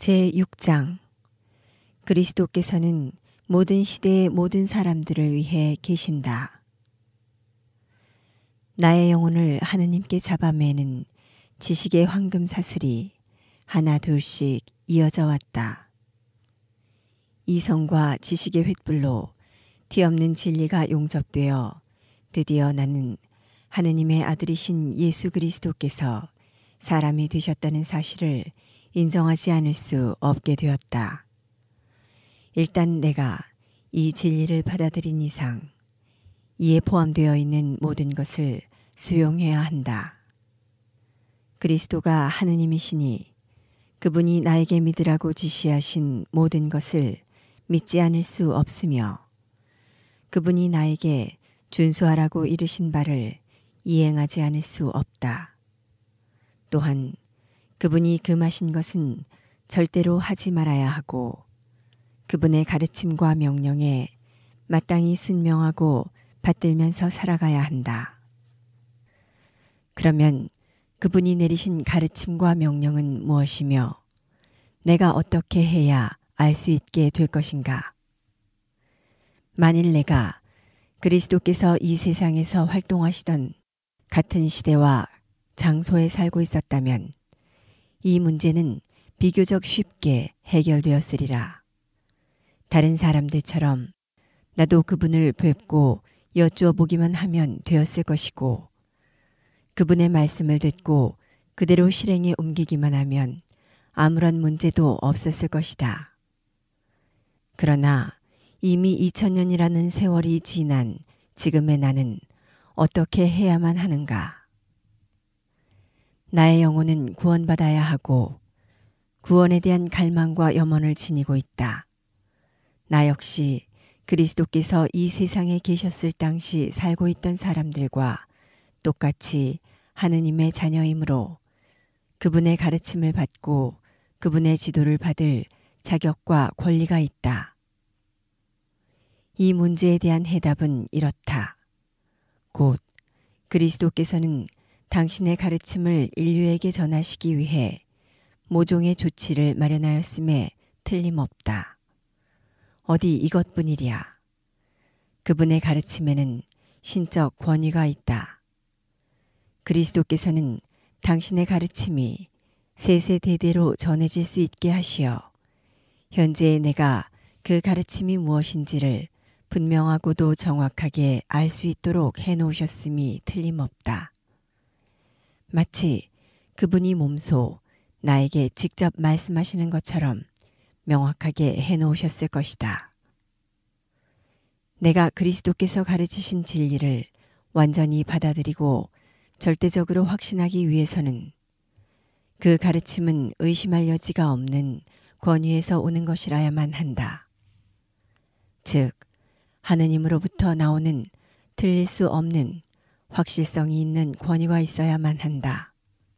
제6장 그리스도께서는 모든 시대의 모든 사람들을 위해 계신다. 나의 영혼을 하느님께 잡아매는 지식의 황금 사슬이 하나 둘씩 이어져 왔다. 이성과 지식의 횃불로 뒤없는 진리가 용접되어 드디어 나는 하느님의 아들이신 예수 그리스도께서 사람이 되셨다는 사실을 인정하지 않을 수 없게 되었다. 일단 내가 이 진리를 받아들인 이상 이에 포함되어 있는 모든 것을 수용해야 한다. 그리스도가 하느님이시니 그분이 나에게 믿으라고 지시하신 모든 것을 믿지 않을 수 없으며 그분이 나에게 준수하라고 이르신 바를 이행하지 않을 수 없다. 또한 그분이 금하신 것은 절대로 하지 말아야 하고 그분의 가르침과 명령에 마땅히 순명하고 받들면서 살아가야 한다. 그러면 그분이 내리신 가르침과 명령은 무엇이며 내가 어떻게 해야 알 수 있게 될 것인가? 만일 내가 그리스도께서 이 세상에서 활동하시던 같은 시대와 장소에 살고 있었다면 이 문제는 비교적 쉽게 해결되었으리라. 다른 사람들처럼 나도 그분을 뵙고 여쭈어 보기만 하면 되었을 것이고 그분의 말씀을 듣고 그대로 실행에 옮기기만 하면 아무런 문제도 없었을 것이다. 그러나 이미 2000년이라는 세월이 지난 지금의 나는 어떻게 해야만 하는가? 나의 영혼은 구원받아야 하고 구원에 대한 갈망과 염원을 지니고 있다. 나 역시 그리스도께서 이 세상에 계셨을 당시 살고 있던 사람들과 똑같이 하느님의 자녀이므로 그분의 가르침을 받고 그분의 지도를 받을 자격과 권리가 있다. 이 문제에 대한 해답은 이렇다. 곧 그리스도께서는 당신의 가르침을 인류에게 전하시기 위해 모종의 조치를 마련하였음에 틀림없다. 어디 이것뿐이랴. 그분의 가르침에는 신적 권위가 있다. 그리스도께서는 당신의 가르침이 세세대대로 전해질 수 있게 하시어 현재 내가 그 가르침이 무엇인지를 분명하고도 정확하게 알 수 있도록 해놓으셨음이 틀림없다. 마치 그분이 몸소 나에게 직접 말씀하시는 것처럼 명확하게 해놓으셨을 것이다. 내가 그리스도께서 가르치신 진리를 완전히 받아들이고 절대적으로 확신하기 위해서는 그 가르침은 의심할 여지가 없는 권위에서 오는 것이라야만 한다. 즉, 하느님으로부터 나오는 틀릴 수 없는 확실성이 있는 권위가 있어야만 한다.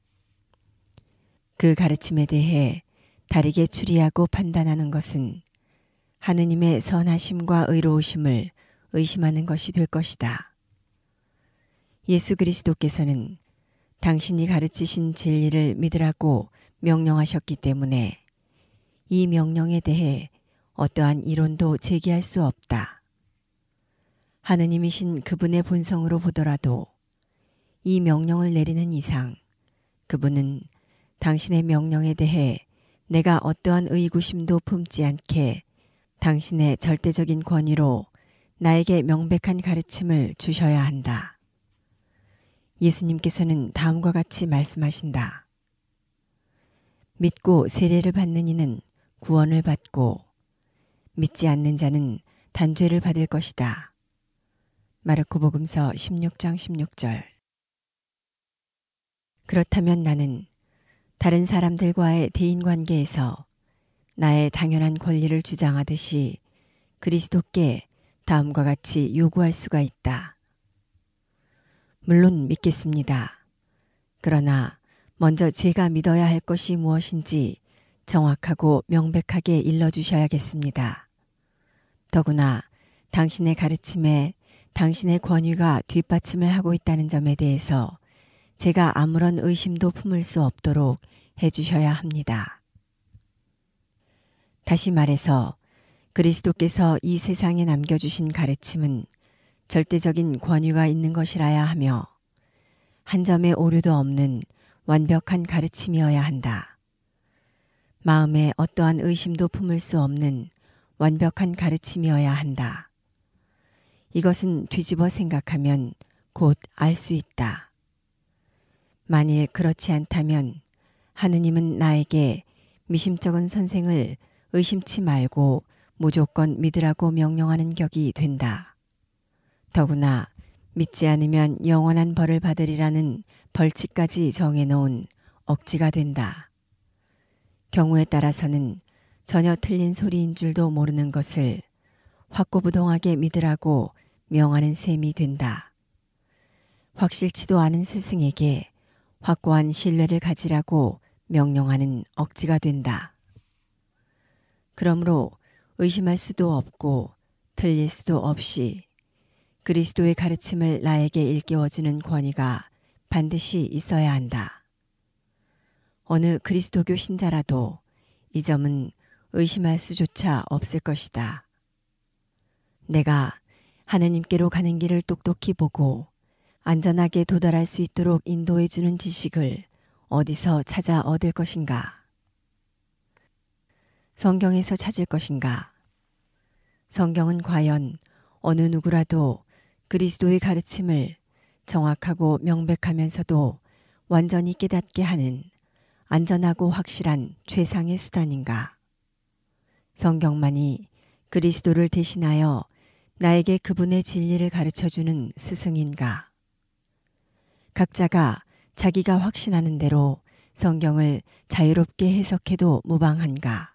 그 가르침에 대해 다르게 추리하고 판단하는 것은 하느님의 선하심과 의로우심을 의심하는 것이 될 것이다. 예수 그리스도께서는 당신이 가르치신 진리를 믿으라고 명령하셨기 때문에 이 명령에 대해 어떠한 이론도 제기할 수 없다. 하느님이신 그분의 본성으로 보더라도 이 명령을 내리는 이상 그분은 당신의 명령에 대해 내가 어떠한 의구심도 품지 않게 당신의 절대적인 권위로 나에게 명백한 가르침을 주셔야 한다. 예수님께서는 다음과 같이 말씀하신다. 믿고 세례를 받는 이는 구원을 받고 믿지 않는 자는 단죄를 받을 것이다. 마르코복음서 16장 16절. 그렇다면 나는 다른 사람들과의 대인관계에서 나의 당연한 권리를 주장하듯이 그리스도께 다음과 같이 요구할 수가 있다. 물론 믿겠습니다. 그러나 먼저 제가 믿어야 할 것이 무엇인지 정확하고 명백하게 일러주셔야겠습니다. 더구나 당신의 가르침에 당신의 권위가 뒷받침을 하고 있다는 점에 대해서 제가 아무런 의심도 품을 수 없도록 해주셔야 합니다. 다시 말해서 그리스도께서 이 세상에 남겨주신 가르침은 절대적인 권위가 있는 것이라야 하며 한 점의 오류도 없는 완벽한 가르침이어야 한다. 마음에 어떠한 의심도 품을 수 없는 완벽한 가르침이어야 한다. 이것은 뒤집어 생각하면 곧 알 수 있다. 만일 그렇지 않다면 하느님은 나에게 미심쩍은 선생을 의심치 말고 무조건 믿으라고 명령하는 격이 된다. 더구나 믿지 않으면 영원한 벌을 받으리라는 벌칙까지 정해놓은 억지가 된다. 경우에 따라서는 전혀 틀린 소리인 줄도 모르는 것을 확고부동하게 믿으라고 명하는 셈이 된다. 확실치도 않은 스승에게 확고한 신뢰를 가지라고 명령하는 억지가 된다. 그러므로 의심할 수도 없고 틀릴 수도 없이 그리스도의 가르침을 나에게 일깨워주는 권위가 반드시 있어야 한다. 어느 그리스도교 신자라도 이 점은 의심할 수조차 없을 것이다. 내가 하느님께로 가는 길을 똑똑히 보고 안전하게 도달할 수 있도록 인도해 주는 지식을 어디서 찾아 얻을 것인가? 성경에서 찾을 것인가? 성경은 과연 어느 누구라도 그리스도의 가르침을 정확하고 명백하면서도 완전히 깨닫게 하는 안전하고 확실한 최상의 수단인가? 성경만이 그리스도를 대신하여 나에게 그분의 진리를 가르쳐주는 스승인가? 각자가 자기가 확신하는 대로 성경을 자유롭게 해석해도 무방한가?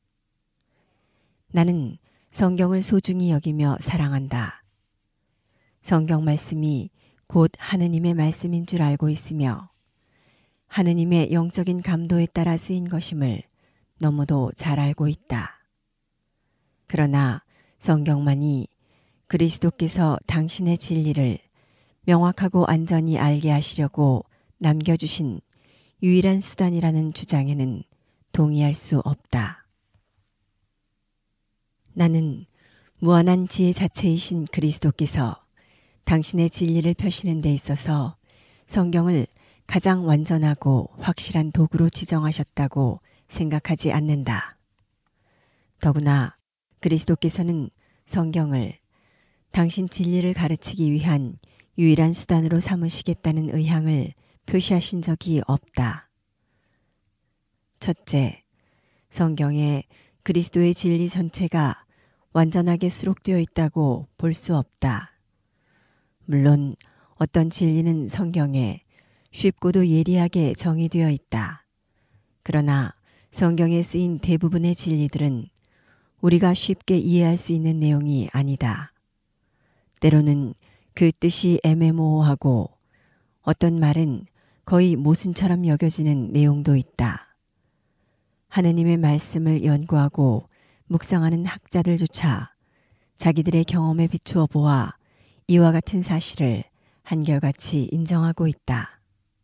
나는 성경을 소중히 여기며 사랑한다. 성경 말씀이 곧 하느님의 말씀인 줄 알고 있으며 하느님의 영적인 감도에 따라 쓰인 것임을 너무도 잘 알고 있다. 그러나 성경만이 그리스도께서 당신의 진리를 명확하고 안전히 알게 하시려고 남겨주신 유일한 수단이라는 주장에는 동의할 수 없다. 나는 무한한 지혜 자체이신 그리스도께서 당신의 진리를 펴시는 데 있어서 성경을 가장 완전하고 확실한 도구로 지정하셨다고 생각하지 않는다. 더구나 그리스도께서는 성경을 당신 진리를 가르치기 위한 유일한 수단으로 삼으시겠다는 의향을 표시하신 적이 없다. 첫째, 성경에 그리스도의 진리 전체가 완전하게 수록되어 있다고 볼 수 없다. 물론 어떤 진리는 성경에 쉽고도 예리하게 정의되어 있다. 그러나 성경에 쓰인 대부분의 진리들은 우리가 쉽게 이해할 수 있는 내용이 아니다. 때로는 그 뜻이 애매모호하고 어떤 말은 거의 모순처럼 여겨지는 내용도 있다. 하느님의 말씀을 연구하고 묵상하는 학자들조차 자기들의 경험에 비추어 보아 이와 같은 사실을 한결같이 인정하고 있다.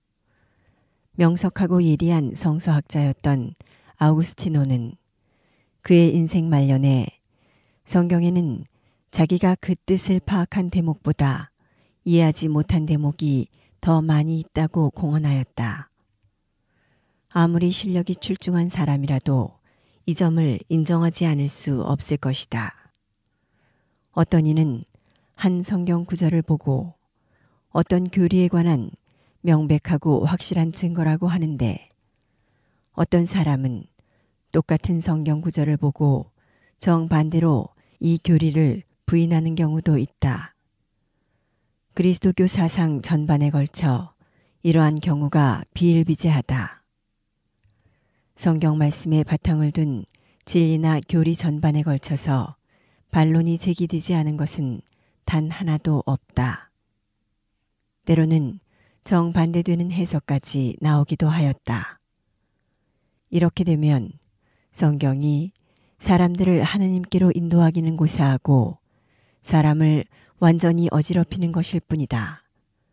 명석하고 예리한 성서학자였던 아우구스티노는 그의 인생 말년에 성경에는 자기가 그 뜻을 파악한 대목보다 이해하지 못한 대목이 더 많이 있다고 공언하였다. 아무리 실력이 출중한 사람이라도 이 점을 인정하지 않을 수 없을 것이다. 어떤 이는 한 성경 구절을 보고 어떤 교리에 관한 명백하고 확실한 증거라고 하는데 어떤 사람은 똑같은 성경 구절을 보고 정반대로 이 교리를 부인하는 경우도 있다. 그리스도교 사상 전반에 걸쳐 이러한 경우가 비일비재하다. 성경 말씀에 바탕을 둔 진리나 교리 전반에 걸쳐서 반론이 제기되지 않은 것은 단 하나도 없다. 때로는 정반대되는 해석까지 나오기도 하였다. 이렇게 되면 성경이 사람들을 하느님께로 인도하기는 고사하고 사람을 완전히 어지럽히는 것일 뿐이다.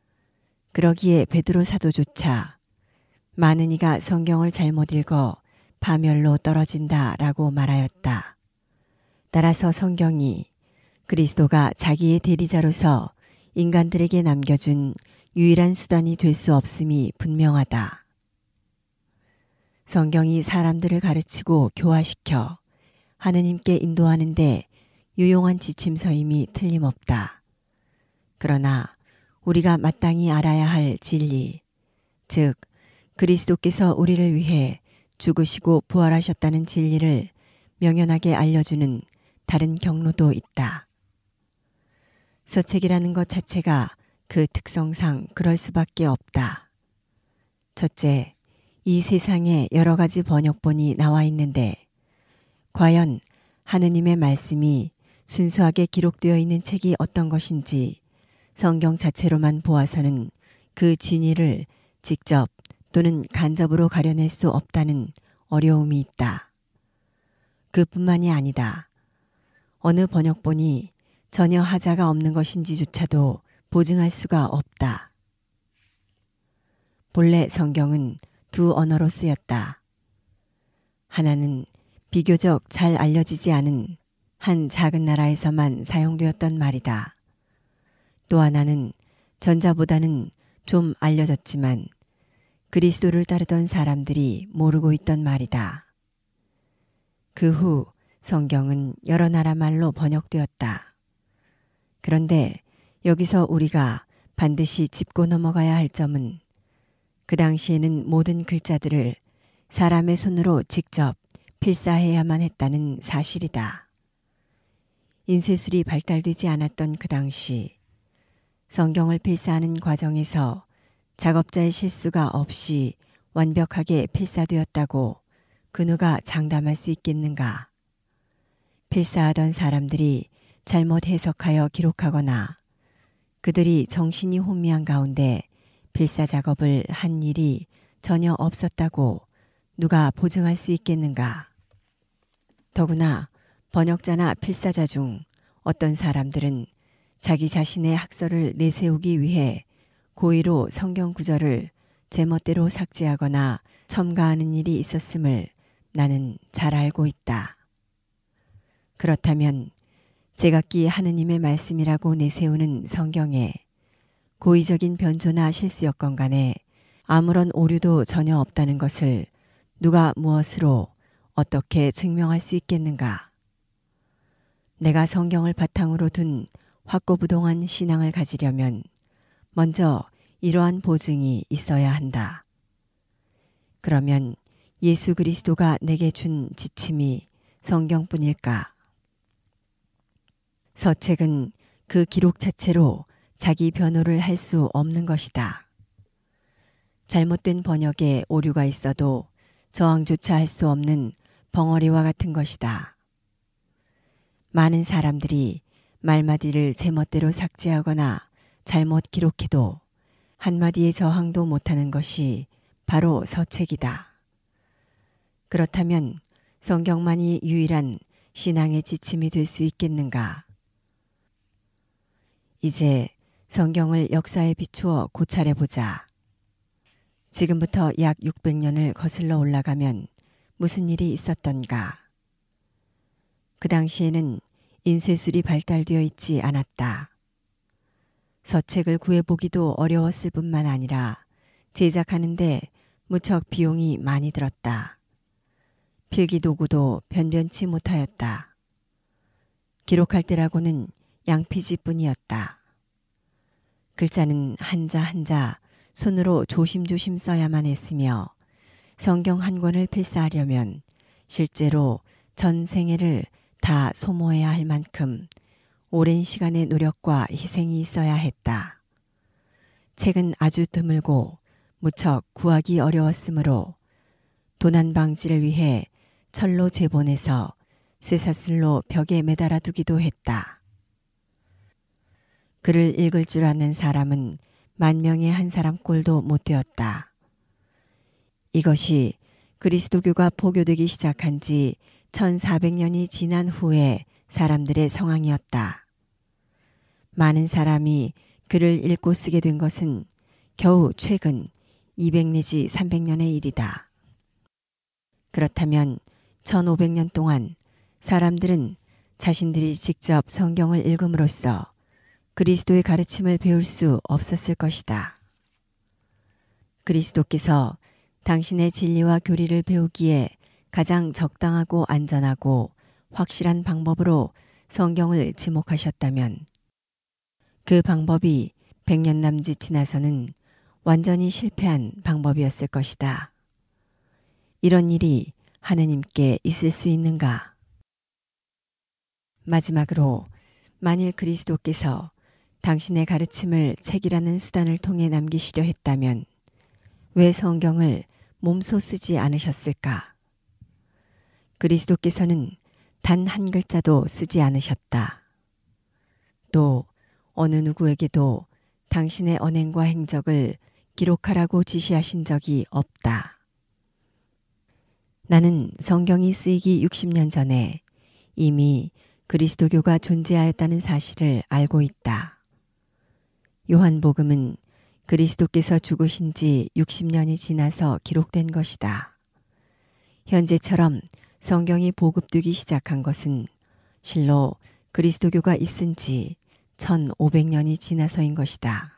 그러기에 베드로 사도조차 많은 이가 성경을 잘못 읽어 파멸로 떨어진다라고 말하였다. 따라서 성경이 그리스도가 자기의 대리자로서 인간들에게 남겨준 유일한 수단이 될 수 없음이 분명하다. 성경이 사람들을 가르치고 교화시켜 하느님께 인도하는데 유용한 지침서임이 틀림없다. 그러나 우리가 마땅히 알아야 할 진리, 즉 그리스도께서 우리를 위해 죽으시고 부활하셨다는 진리를 명연하게 알려주는 다른 경로도 있다. 서책이라는 것 자체가 그 특성상 그럴 수밖에 없다. 첫째, 이 세상에 여러 가지 번역본이 나와 있는데 과연 하느님의 말씀이 순수하게 기록되어 있는 책이 어떤 것인지 성경 자체로만 보아서는 그 진위를 직접 또는 간접으로 가려낼 수 없다는 어려움이 있다. 그뿐만이 아니다. 어느 번역본이 전혀 하자가 없는 것인지조차도 보증할 수가 없다. 본래 성경은 두 언어로 쓰였다. 하나는 비교적 잘 알려지지 않은 한 작은 나라에서만 사용되었던 말이다. 또 하나는 전자보다는 좀 알려졌지만 그리스도를 따르던 사람들이 모르고 있던 말이다. 그 후 성경은 여러 나라 말로 번역되었다. 그런데 여기서 우리가 반드시 짚고 넘어가야 할 점은 그 당시에는 모든 글자들을 사람의 손으로 직접 필사해야만 했다는 사실이다. 인쇄술이 발달되지 않았던 그 당시 성경을 필사하는 과정에서 작업자의 실수가 없이 완벽하게 필사되었다고 그 누가 장담할 수 있겠는가? 필사하던 사람들이 잘못 해석하여 기록하거나 그들이 정신이 혼미한 가운데 필사 작업을 한 일이 전혀 없었다고 누가 보증할 수 있겠는가? 더구나 번역자나 필사자 중 어떤 사람들은 자기 자신의 학설을 내세우기 위해 고의로 성경 구절을 제멋대로 삭제하거나 첨가하는 일이 있었음을 나는 잘 알고 있다. 그렇다면 제각기 하느님의 말씀이라고 내세우는 성경에 고의적인 변조나 실수였건 간에 아무런 오류도 전혀 없다는 것을 누가 무엇으로 어떻게 증명할 수 있겠는가? 내가 성경을 바탕으로 둔 확고부동한 신앙을 가지려면 먼저 이러한 보증이 있어야 한다. 그러면 예수 그리스도가 내게 준 지침이 성경뿐일까? 서책은 그 기록 자체로 자기 변호를 할 수 없는 것이다. 잘못된 번역에 오류가 있어도 저항조차 할 수 없는 벙어리와 같은 것이다. 많은 사람들이 말마디를 제멋대로 삭제하거나 잘못 기록해도 한마디의 저항도 못하는 것이 바로 서책이다. 그렇다면 성경만이 유일한 신앙의 지침이 될 수 있겠는가? 이제 성경을 역사에 비추어 고찰해보자. 지금부터 약 600년을 거슬러 올라가면 무슨 일이 있었던가? 그 당시에는 인쇄술이 발달되어 있지 않았다. 서책을 구해보기도 어려웠을 뿐만 아니라 제작하는데 무척 비용이 많이 들었다. 필기도구도 변변치 못하였다. 기록할 때라고는 양피지뿐이었다. 글자는 한자 한자 손으로 조심조심 써야만 했으며 성경 한 권을 필사하려면 실제로 전 생애를 다 소모해야 할 만큼 오랜 시간의 노력과 희생이 있어야 했다. 책은 아주 드물고 무척 구하기 어려웠으므로 도난 방지를 위해 철로 제본해서 쇠사슬로 벽에 매달아 두기도 했다. 글을 읽을 줄 아는 사람은 10,000명에 한 사람 꼴도 못 되었다. 이것이 그리스도교가 포교되기 시작한 지 1400년이 지난 후에 사람들의 상황이었다. 많은 사람이 글을 읽고 쓰게 된 것은 겨우 최근 200 내지 300년의 일이다. 그렇다면 1500년 동안 사람들은 자신들이 직접 성경을 읽음으로써 그리스도의 가르침을 배울 수 없었을 것이다. 그리스도께서 당신의 진리와 교리를 배우기에 가장 적당하고 안전하고 확실한 방법으로 성경을 지목하셨다면 그 방법이 100년 남짓 지나서는 완전히 실패한 방법이었을 것이다. 이런 일이 하느님께 있을 수 있는가? 마지막으로 만일 그리스도께서 당신의 가르침을 책이라는 수단을 통해 남기시려 했다면 왜 성경을 몸소 쓰지 않으셨을까? 그리스도께서는 단 한 글자도 쓰지 않으셨다. 또 어느 누구에게도 당신의 언행과 행적을 기록하라고 지시하신 적이 없다. 나는 성경이 쓰이기 60년 전에 이미 그리스도교가 존재하였다는 사실을 알고 있다. 요한복음은 그리스도께서 죽으신 지 60년이 지나서 기록된 것이다. 현재처럼 성경이 보급되기 시작한 것은 실로 그리스도교가 있은 지 1500년이 지나서인 것이다.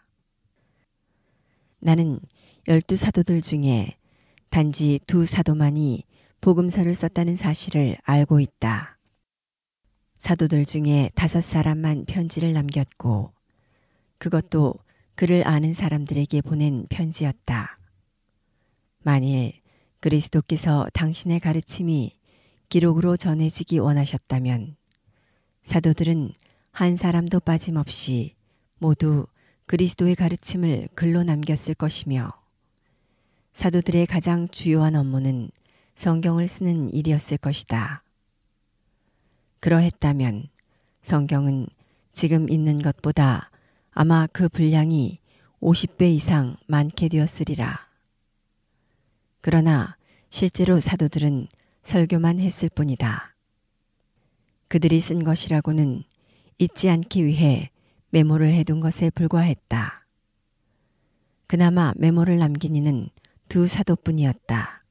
나는 12사도들 중에 단지 2사도만이 복음서를 썼다는 사실을 알고 있다. 사도들 중에 5사람만 편지를 남겼고 그것도 그를 아는 사람들에게 보낸 편지였다. 만일 그리스도께서 당신의 가르침이 기록으로 전해지기 원하셨다면 사도들은 한 사람도 빠짐없이 모두 그리스도의 가르침을 글로 남겼을 것이며 사도들의 가장 주요한 업무는 성경을 쓰는 일이었을 것이다. 그러했다면 성경은 지금 있는 것보다 아마 그 분량이 50배 이상 많게 되었으리라. 그러나 실제로 사도들은 설교만 했을 뿐이다. 그들이 쓴 것이라고는 잊지 않기 위해 메모를 해둔 것에 불과했다. 그나마 메모를 남긴 이는 2사도뿐이었다.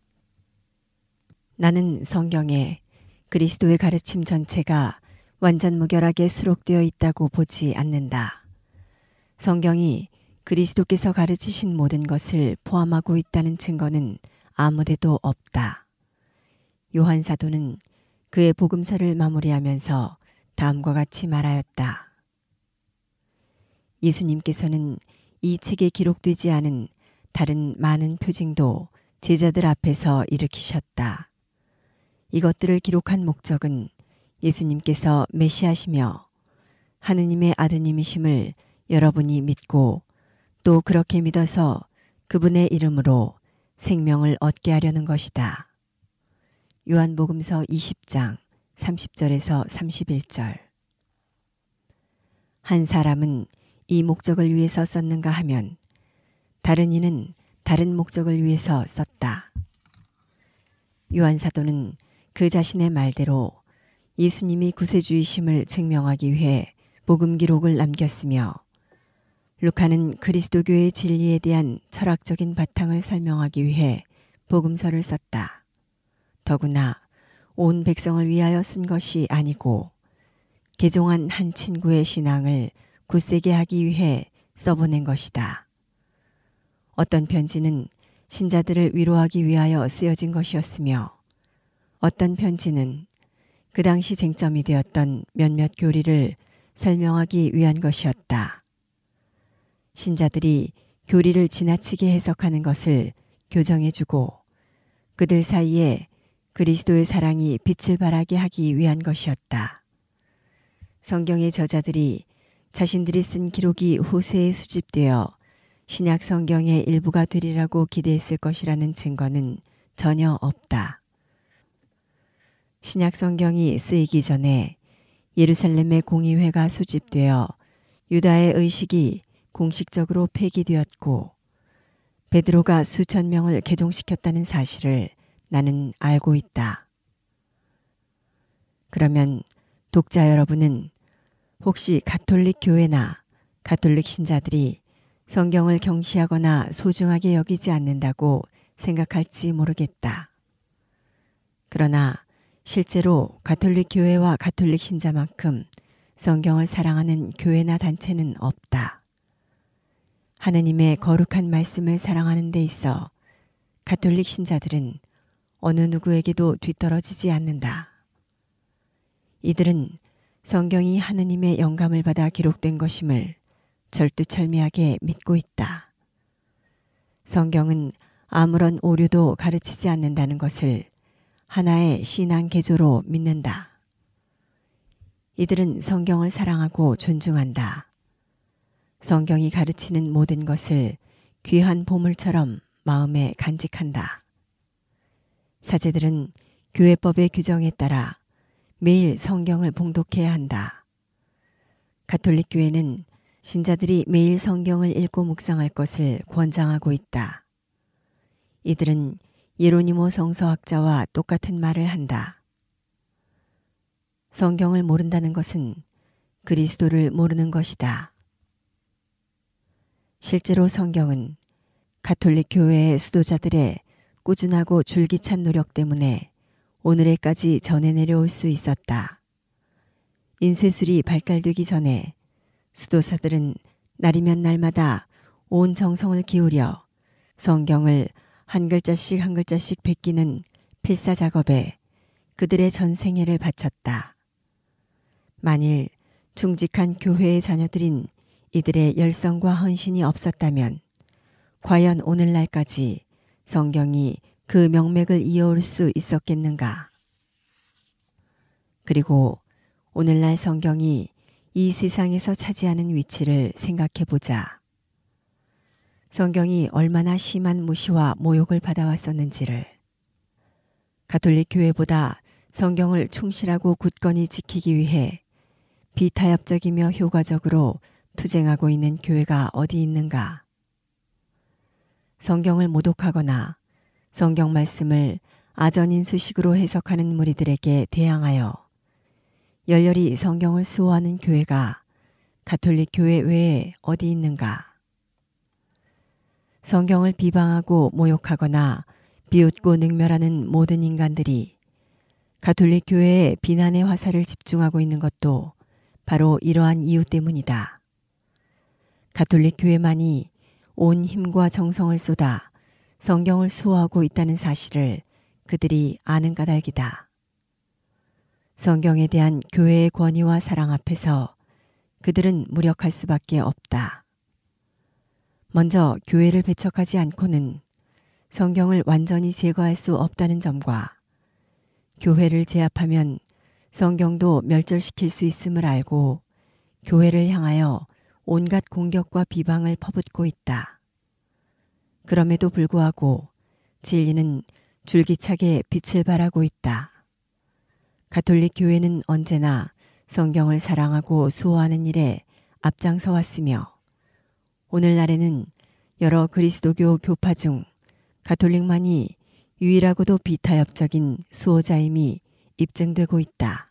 나는 성경에 그리스도의 가르침 전체가 완전 무결하게 수록되어 있다고 보지 않는다. 성경이 그리스도께서 가르치신 모든 것을 포함하고 있다는 증거는 아무데도 없다. 요한 사도는 그의 복음서를 마무리하면서 다음과 같이 말하였다. 예수님께서는 이 책에 기록되지 않은 다른 많은 표징도 제자들 앞에서 일으키셨다. 이것들을 기록한 목적은 예수님께서 메시아시며 하느님의 아드님이심을 여러분이 믿고 또 그렇게 믿어서 그분의 이름으로 생명을 얻게 하려는 것이다. 요한복음서 20장 30절에서 31절. 한 사람은 이 목적을 위해서 썼는가 하면 다른 이는 다른 목적을 위해서 썼다. 요한 사도는 그 자신의 말대로 예수님이 구세주이심을 증명하기 위해 복음 기록을 남겼으며 루카는 그리스도교의 진리에 대한 철학적인 바탕을 설명하기 위해 복음서를 썼다. 더구나 온 백성을 위하여 쓴 것이 아니고 개종한 한 친구의 신앙을 굳세게 하기 위해 써보낸 것이다. 어떤 편지는 신자들을 위로하기 위하여 쓰여진 것이었으며 어떤 편지는 그 당시 쟁점이 되었던 몇몇 교리를 설명하기 위한 것이었다. 신자들이 교리를 지나치게 해석하는 것을 교정해주고 그들 사이에 그리스도의 사랑이 빛을 발하게 하기 위한 것이었다. 성경의 저자들이 자신들이 쓴 기록이 후세에 수집되어 신약 성경의 일부가 되리라고 기대했을 것이라는 증거는 전혀 없다. 신약 성경이 쓰이기 전에 예루살렘의 공의회가 수집되어 유다의 의식이 공식적으로 폐기되었고 베드로가 수천 명을 개종시켰다는 사실을 나는 알고 있다. 그러면 독자 여러분은 혹시 가톨릭 교회나 가톨릭 신자들이 성경을 경시하거나 소중하게 여기지 않는다고 생각할지 모르겠다. 그러나 실제로 가톨릭 교회와 가톨릭 신자만큼 성경을 사랑하는 교회나 단체는 없다. 하느님의 거룩한 말씀을 사랑하는 데 있어 가톨릭 신자들은 어느 누구에게도 뒤떨어지지 않는다. 이들은 성경이 하느님의 영감을 받아 기록된 것임을 절두철미하게 믿고 있다. 성경은 아무런 오류도 가르치지 않는다는 것을 하나의 신앙 개조로 믿는다. 이들은 성경을 사랑하고 존중한다. 성경이 가르치는 모든 것을 귀한 보물처럼 마음에 간직한다. 사제들은 교회법의 규정에 따라 매일 성경을 봉독해야 한다. 가톨릭 교회는 신자들이 매일 성경을 읽고 묵상할 것을 권장하고 있다. 이들은 예로니모 성서학자와 똑같은 말을 한다. 성경을 모른다는 것은 그리스도를 모르는 것이다. 실제로 성경은 가톨릭 교회의 수도자들의 꾸준하고 줄기찬 노력 때문에 오늘에까지 전해 내려올 수 있었다. 인쇄술이 발달되기 전에 수도사들은 날이면 날마다 온 정성을 기울여 성경을 한 글자씩 한 글자씩 베끼는 필사 작업에 그들의 전 생애를 바쳤다. 만일 충직한 교회의 자녀들인 이들의 열성과 헌신이 없었다면 과연 오늘날까지 성경이 그 명맥을 이어올 수 있었겠는가? 그리고 오늘날 성경이 이 세상에서 차지하는 위치를 생각해 보자. 성경이 얼마나 심한 무시와 모욕을 받아왔었는지를. 가톨릭 교회보다 성경을 충실하고 굳건히 지키기 위해 비타협적이며 효과적으로 투쟁하고 있는 교회가 어디 있는가? 성경을 모독하거나 성경 말씀을 아전인수식으로 해석하는 무리들에게 대항하여 열렬히 성경을 수호하는 교회가 가톨릭 교회 외에 어디 있는가? 성경을 비방하고 모욕하거나 비웃고 능멸하는 모든 인간들이 가톨릭 교회의 비난의 화살을 집중하고 있는 것도 바로 이러한 이유 때문이다. 가톨릭 교회만이 온 힘과 정성을 쏟아 성경을 수호하고 있다는 사실을 그들이 아는 까닭이다. 성경에 대한 교회의 권위와 사랑 앞에서 그들은 무력할 수밖에 없다. 먼저 교회를 배척하지 않고는 성경을 완전히 제거할 수 없다는 점과 교회를 제압하면 성경도 멸절시킬 수 있음을 알고 교회를 향하여 온갖 공격과 비방을 퍼붓고 있다. 그럼에도 불구하고 진리는 줄기차게 빛을 발하고 있다. 가톨릭 교회는 언제나 성경을 사랑하고 수호하는 일에 앞장서 왔으며 오늘날에는 여러 그리스도교 교파 중 가톨릭만이 유일하고도 비타협적인 수호자임이 입증되고 있다.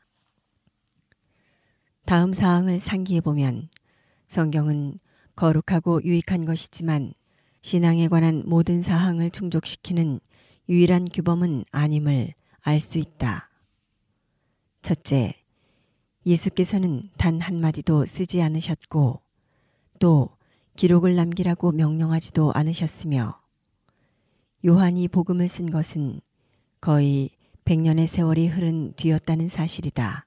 다음 사항을 상기해 보면 성경은 거룩하고 유익한 것이지만 신앙에 관한 모든 사항을 충족시키는 유일한 규범은 아님을 알 수 있다. 첫째, 예수께서는 단 한마디도 쓰지 않으셨고 또 기록을 남기라고 명령하지도 않으셨으며 요한이 복음을 쓴 것은 거의 100년의 세월이 흐른 뒤였다는 사실이다.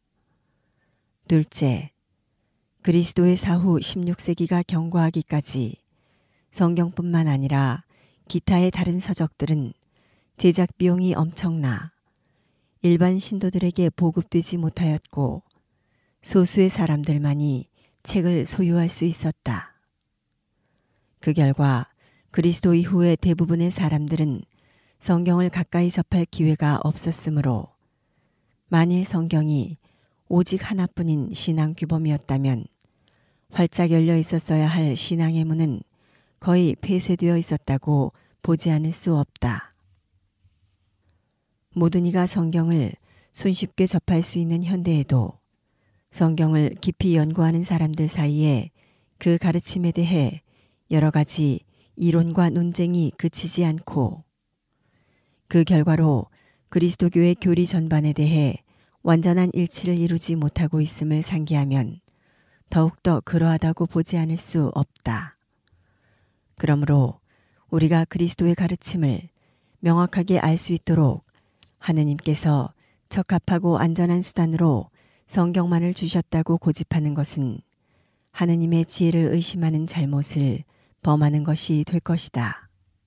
둘째, 그리스도의 사후 16세기가 경과하기까지 성경뿐만 아니라 기타의 다른 서적들은 제작 비용이 엄청나 일반 신도들에게 보급되지 못하였고 소수의 사람들만이 책을 소유할 수 있었다. 그 결과 그리스도 이후의 대부분의 사람들은 성경을 가까이 접할 기회가 없었으므로 만일 성경이 오직 하나뿐인 신앙 규범이었다면 활짝 열려 있었어야 할 신앙의 문은 거의 폐쇄되어 있었다고 보지 않을 수 없다. 모든 이가 성경을 손쉽게 접할 수 있는 현대에도 성경을 깊이 연구하는 사람들 사이에 그 가르침에 대해 여러 가지 이론과 논쟁이 그치지 않고 그 결과로 그리스도교의 교리 전반에 대해 완전한 일치를 이루지 못하고 있음을 상기하면 더욱더 그러하다고 보지 않을 수 없다. 그러므로 우리가 그리스도의 가르침을 명확하게 알 수 있도록 하느님께서 적합하고 안전한 수단으로 성경만을 주셨다고 고집하는 것은 하느님의 지혜를 의심하는 잘못을 범하는 것이 될 것이다.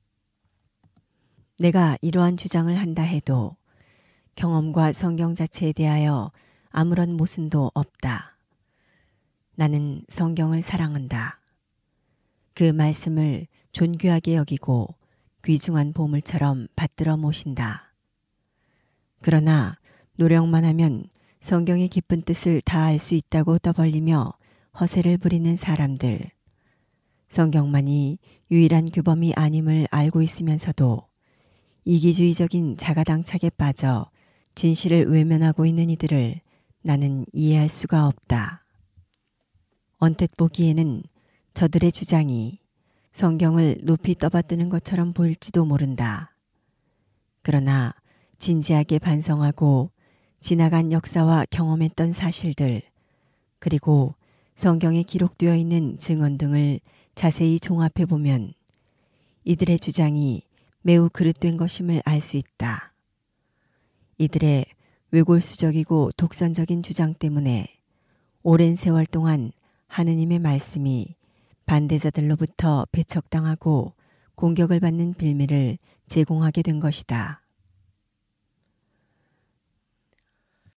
내가 이러한 주장을 한다 해도 경험과 성경 자체에 대하여 아무런 모순도 없다. 나는 성경을 사랑한다. 그 말씀을 존귀하게 여기고 귀중한 보물처럼 받들어 모신다. 그러나 노력만 하면 성경의 깊은 뜻을 다 알 수 있다고 떠벌리며 허세를 부리는 사람들. 성경만이 유일한 규범이 아님을 알고 있으면서도 이기주의적인 자가당착에 빠져 진실을 외면하고 있는 이들을 나는 이해할 수가 없다. 언뜻 보기에는 저들의 주장이 성경을 높이 떠받드는 것처럼 보일지도 모른다. 그러나 진지하게 반성하고 지나간 역사와 경험했던 사실들, 그리고 성경에 기록되어 있는 증언 등을 자세히 종합해 보면 이들의 주장이 매우 그릇된 것임을 알 수 있다. 이들의 외골수적이고 독선적인 주장 때문에 오랜 세월 동안 하느님의 말씀이 반대자들로부터 배척당하고 공격을 받는 빌미를 제공하게 된 것이다.